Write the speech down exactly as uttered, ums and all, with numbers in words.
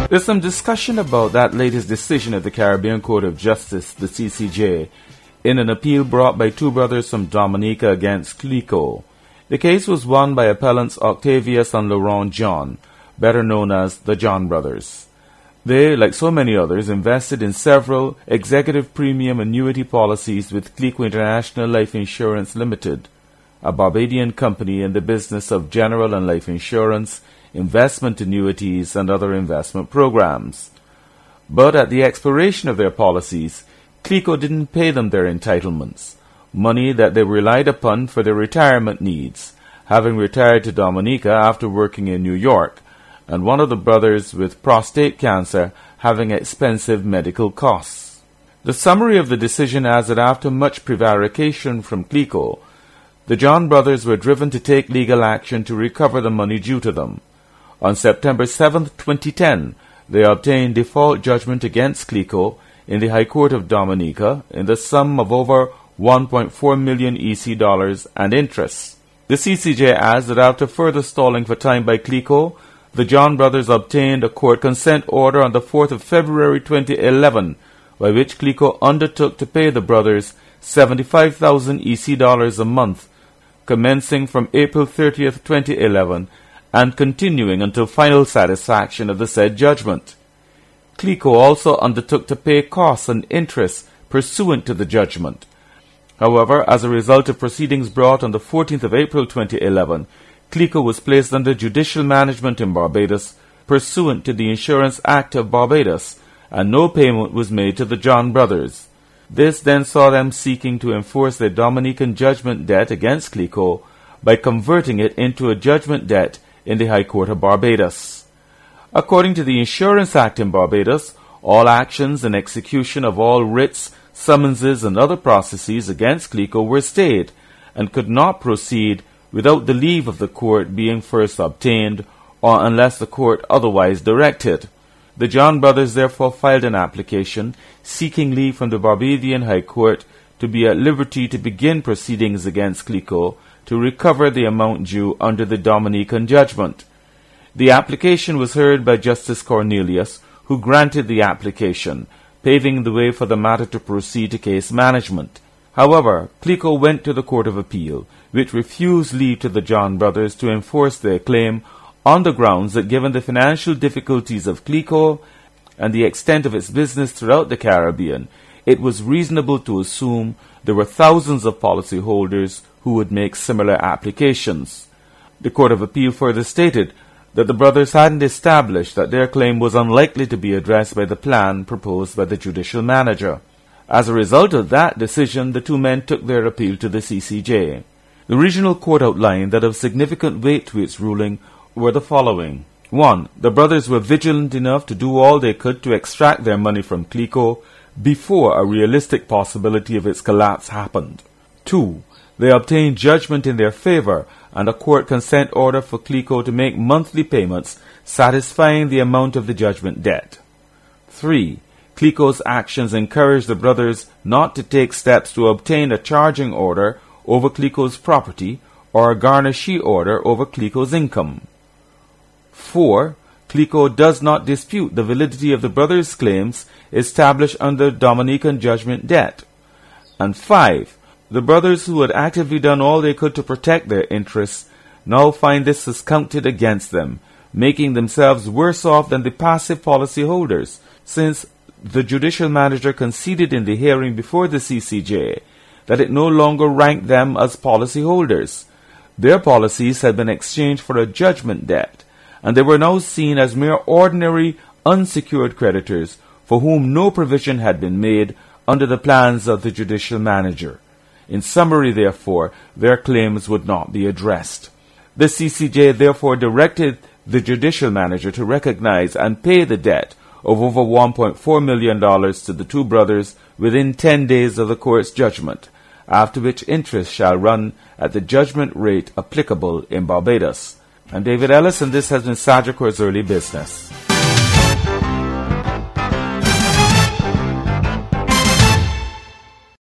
There's some discussion about that latest decision of the Caribbean Court of Justice, the C C J, in an appeal brought by two brothers from Dominica against Clicquot. The case was won by appellants Octavius and Laurent John, better known as the John brothers. They, like so many others, invested in several executive premium annuity policies with Clicquot International Life Insurance Limited, a Barbadian company in the business of general and life insurance, investment annuities, and other investment programs. But at the expiration of their policies, Clicquot didn't pay them their entitlements, money that they relied upon for their retirement needs, having retired to Dominica after working in New York, and one of the brothers with prostate cancer having expensive medical costs. The summary of the decision adds that after much prevarication from Clicquot, the John brothers were driven to take legal action to recover the money due to them. On September seventh, twenty ten, they obtained default judgment against Clicquot in the High Court of Dominica in the sum of over one point four million E C dollars and interest. The C C J adds that after further stalling for time by Clicquot, the John brothers obtained a court consent order on the fourth of February twenty eleven, by which Clicquot undertook to pay the brothers seventy-five thousand E C dollars a month, commencing from April thirtieth, twenty eleven, and continuing until final satisfaction of the said judgment. Clicquot also undertook to pay costs and interest pursuant to the judgment. However, as a result of proceedings brought on the fourteenth of April twenty eleven, Clicquot was placed under judicial management in Barbados pursuant to the Insurance Act of Barbados, and no payment was made to the John brothers. This then saw them seeking to enforce their Dominican judgment debt against Clicquot by converting it into a judgment debt in the High Court of Barbados. According to the Insurance Act in Barbados, all actions and execution of all writs, summonses, and other processes against Clicquot were stayed, and could not proceed without the leave of the court being first obtained, or unless the court otherwise directed. The John brothers therefore filed an application seeking leave from the Barbadian High Court to be at liberty to begin proceedings against Clicquot to recover the amount due under the Dominican judgment. The application was heard by Justice Cornelius, who granted the application, paving the way for the matter to proceed to case management. However, Clicquot went to the Court of Appeal, which refused leave to the John brothers to enforce their claim on the grounds that given the financial difficulties of Clicquot and the extent of its business throughout the Caribbean, it was reasonable to assume there were thousands of policyholders who would make similar applications. The Court of Appeal further stated that the brothers hadn't established that their claim was unlikely to be addressed by the plan proposed by the judicial manager. As a result of that decision, the two men took their appeal to the C C J. The regional court outlined that of significant weight to its ruling were the following. One, the brothers were vigilant enough to do all they could to extract their money from Clicquot before a realistic possibility of its collapse happened. Two, they obtained judgment in their favor and a court consent order for Clicquot to make monthly payments satisfying the amount of the judgment debt. Three, Clicquot's actions encouraged the brothers not to take steps to obtain a charging order over Clicquot's property or a garnishee order over Clicquot's income. Four, Clicquot does not dispute the validity of the brothers' claims established under Dominican judgment debt. And five, the brothers who had actively done all they could to protect their interests now find this as counted against them, making themselves worse off than the passive policyholders, since the judicial manager conceded in the hearing before the C C J that it no longer ranked them as policyholders. Their policies had been exchanged for a judgment debt, and they were now seen as mere ordinary, unsecured creditors for whom no provision had been made under the plans of the judicial manager. In summary, therefore, their claims would not be addressed. The C C J therefore directed the judicial manager to recognize and pay the debt of over one point four million dollars to the two brothers within ten days of the court's judgment, after which interest shall run at the judgment rate applicable in Barbados. I'm David Ellis, and this has been Sagicor's Early Business.